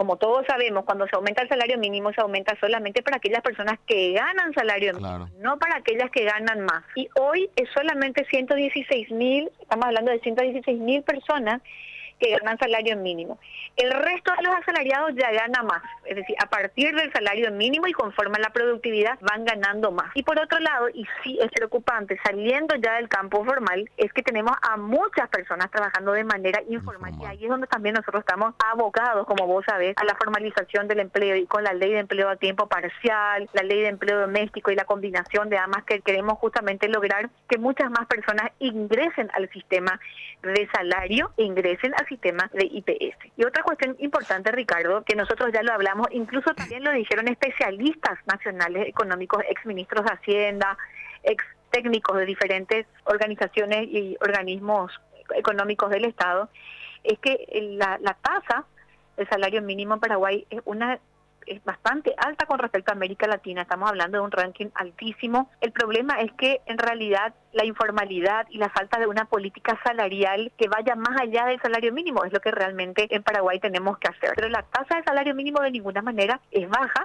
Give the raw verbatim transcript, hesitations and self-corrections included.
como todos sabemos, cuando se aumenta el salario mínimo, se aumenta solamente para aquellas personas que ganan salario mínimo, Claro. no para aquellas que ganan más. Y hoy es solamente ciento dieciséis mil, estamos hablando de ciento dieciséis mil personas que ganan salario mínimo. El resto de los asalariados ya gana más, es decir, a partir del salario mínimo y conforme a la productividad van ganando más. Y por otro lado, y sí es preocupante, saliendo ya del campo formal, es que tenemos a muchas personas trabajando de manera informal, Informal. y ahí es donde también nosotros estamos abocados, como vos sabés, a la formalización del empleo, y con la ley de empleo a tiempo parcial, la ley de empleo doméstico y la combinación de ambas, que queremos justamente lograr que muchas más personas ingresen al sistema de salario e ingresen al sistema de I P S. Y otra cuestión importante, Ricardo, que nosotros ya lo hablamos, incluso también lo dijeron especialistas nacionales económicos, ex ministros de Hacienda, ex técnicos de diferentes organizaciones y organismos económicos del Estado, es que la, la tasa del salario mínimo en Paraguay es una es bastante alta con respecto a América Latina. Estamos hablando de un ranking altísimo. El problema es que en realidad la informalidad y la falta de una política salarial que vaya más allá del salario mínimo es lo que realmente en Paraguay tenemos que hacer. Pero la tasa de salario mínimo de ninguna manera es baja,